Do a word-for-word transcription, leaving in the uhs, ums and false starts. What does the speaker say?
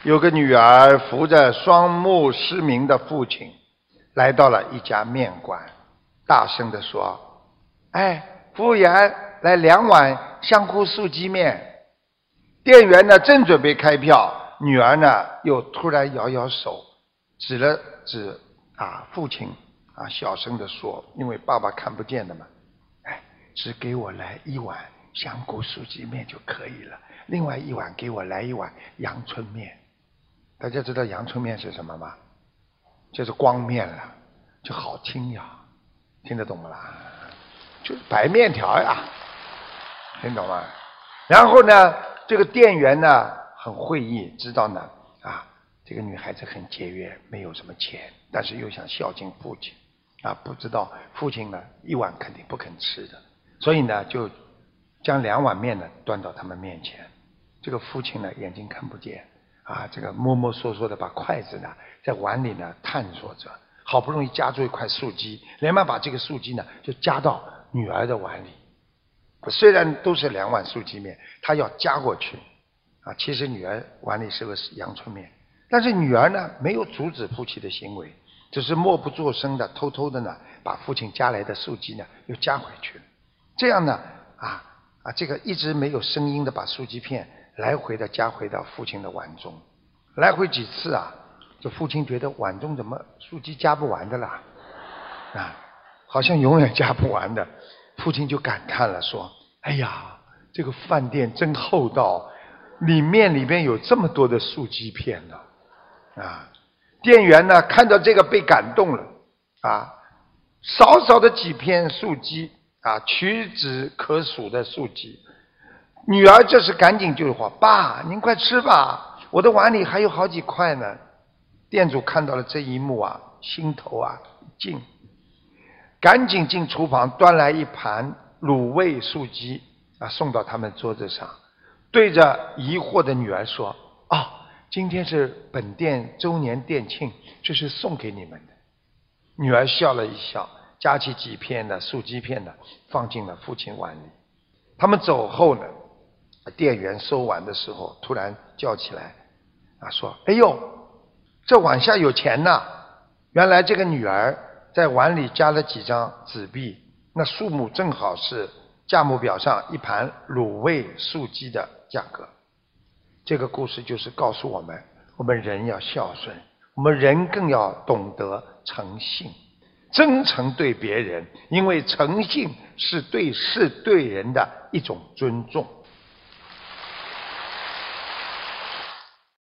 有个女儿扶着双目失明的父亲，来到了一家面馆，大声地说：“哎，服务员，来两碗香菇素鸡面。”店员呢正准备开票，女儿呢又突然摇摇手，指了指啊父亲啊，小声地说：“因为爸爸看不见的嘛，哎，只给我来一碗香菇素鸡面就可以了，另外一碗给我来一碗阳春面。”大家知道阳春面是什么吗？就是光面了，就好听呀，听得懂吗啦？就是白面条呀，听懂吗？然后呢，这个店员呢很会意，知道呢啊，这个女孩子很节约，没有什么钱，但是又想孝敬父亲啊，不知道父亲呢一碗肯定不肯吃的，所以呢就将两碗面呢端到他们面前。这个父亲呢眼睛看不见啊，这个摸摸索索的把筷子呢在碗里呢探索着，好不容易夹住一块素鸡，连忙把这个素鸡呢就夹到女儿的碗里。虽然都是两碗素鸡面，他要夹过去啊。其实女儿碗里是个阳春面，但是女儿呢没有阻止父亲的行为，只是默不作声的偷偷的呢把父亲夹来的素鸡呢又夹回去了。这样呢啊啊这个一直没有声音的把素鸡片来回的夹回到父亲的碗中，来回几次啊，这父亲觉得碗中怎么素鸡夹不完的啦啊，好像永远夹不完的。父亲就感叹了说：“哎呀，这个饭店真厚道，里面里边有这么多的素鸡片呢。”啊，店员呢看到这个被感动了啊，少少的几片素鸡啊，屈指可数的素鸡。女儿这时赶紧就说：“爸，您快吃吧，我的碗里还有好几块呢。”店主看到了这一幕啊，心头啊一惊，赶紧进厨房端来一盘卤味素鸡啊，送到他们桌子上，对着疑惑的女儿说：“啊，今天是本店周年店庆，这是送给你们的。”女儿笑了一笑，夹起几片的素鸡片呢，放进了父亲碗里。他们走后呢，店员收碗的时候突然叫起来啊，说：“哎呦，这碗下有钱呐！”原来这个女儿在碗里加了几张纸币，那数目正好是价目表上一盘卤味素鸡的价格。这个故事就是告诉我们，我们人要孝顺，我们人更要懂得诚信，真诚对别人，因为诚信是对事对人的一种尊重。